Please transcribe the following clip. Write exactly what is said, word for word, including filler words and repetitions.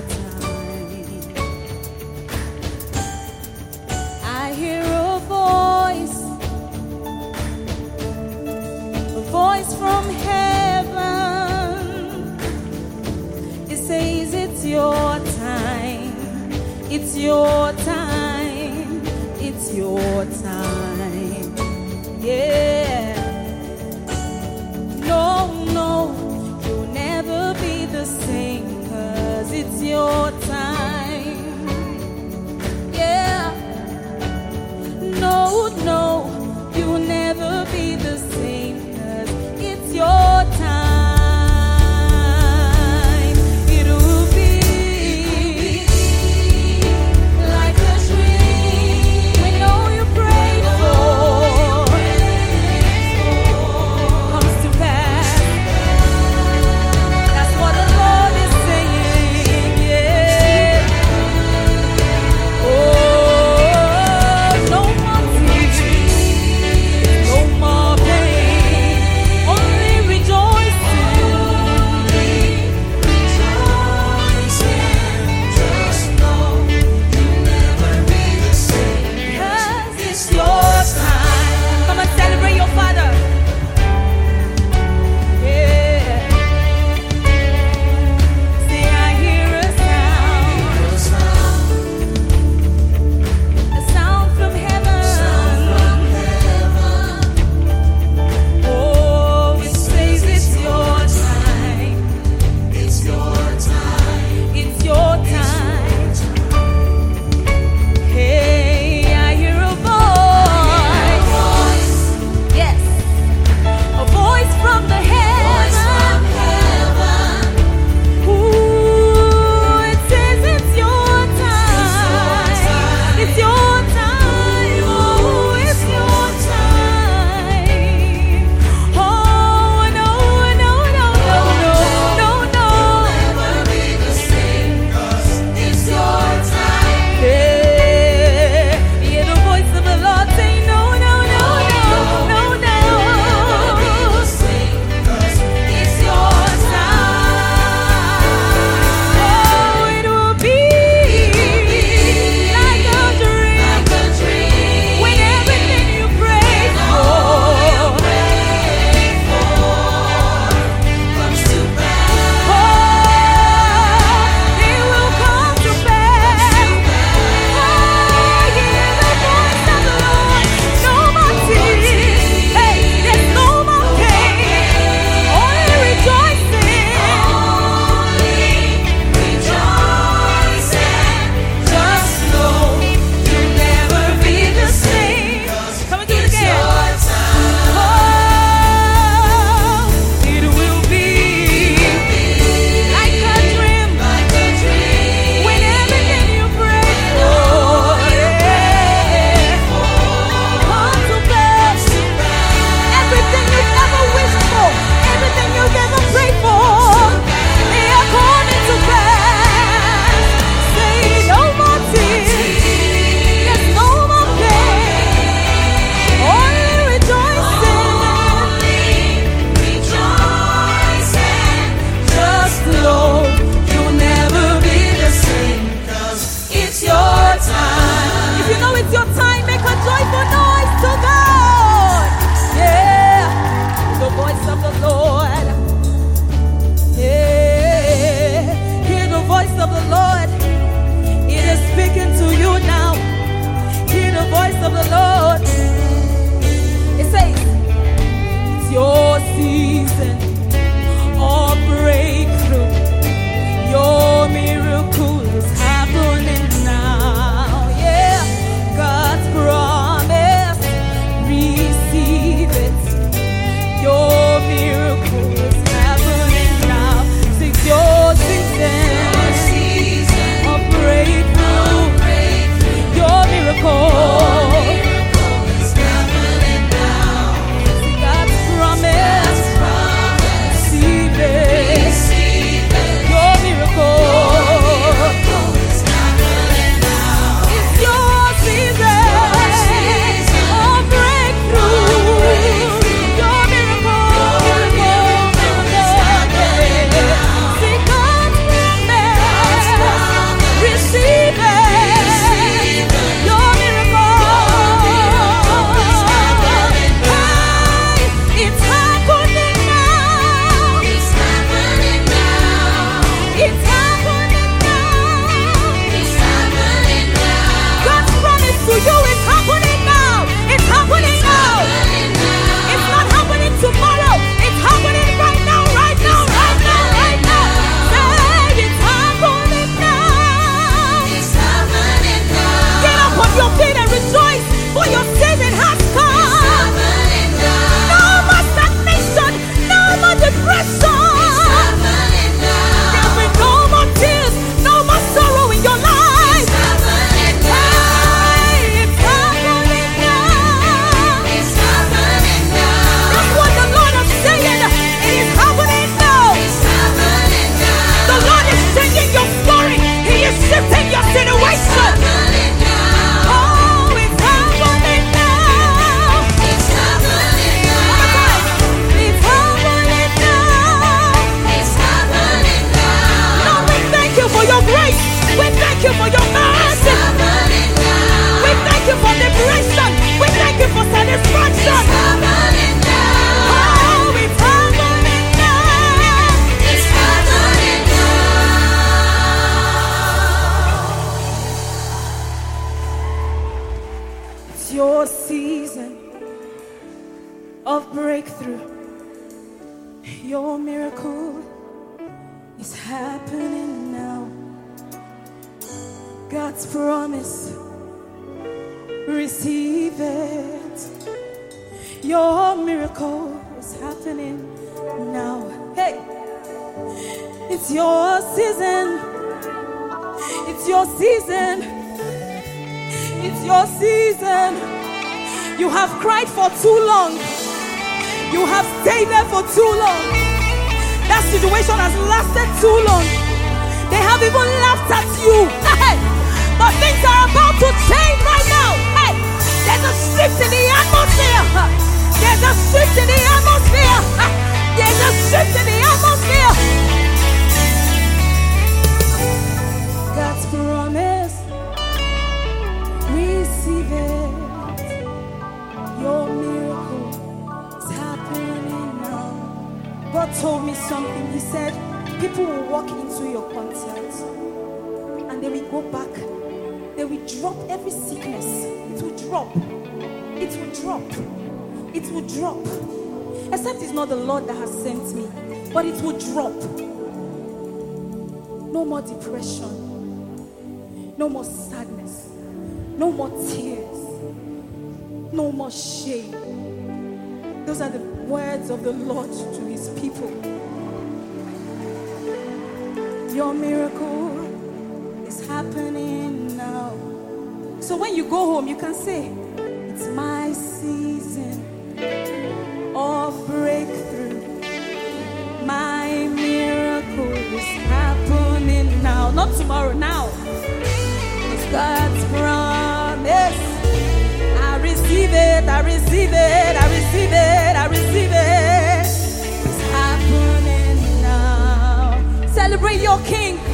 time. I hear a voice, a voice from heaven. It says it's your time, it's your time, it's your time. Yeah. No, no, you'll never be the same, 'cause it's your time. Yeah. No, no, you'll never be the same, 'cause it's your time. It'll be like a dream we know you prayed for comes to pass. That's what the Lord is saying. Yeah. your season of breakthrough. Your miracle is happening now. God's promise, receive it. Your miracle is happening now. Hey, it's your season. It's your season. It's your season. You have cried for too long. You have stayed there for too long. That situation has lasted too long. They have even laughed at you. Hey, but things are about to change right now. Hey, there's a shift in the atmosphere. There's a shift in the atmosphere. There's a shift in the atmosphere. God's promise, receive it. Your miracle is happening now. God told me something. He said, people will walk into your concert and they will go back. They will drop every sickness. It will drop. It will drop. It will drop. Except it's not the Lord that has sent me, but it will drop. No more depression. No more sadness. No more tears. No more shame. Those are the words of the Lord to his people. Your miracle is happening now. So when you go home, you can say, it's my season of breakthrough. My miracle is happening now. Not tomorrow, now. It's God's promise. I receive it, I receive it, I receive it, I receive it. It's happening now. Celebrate your King.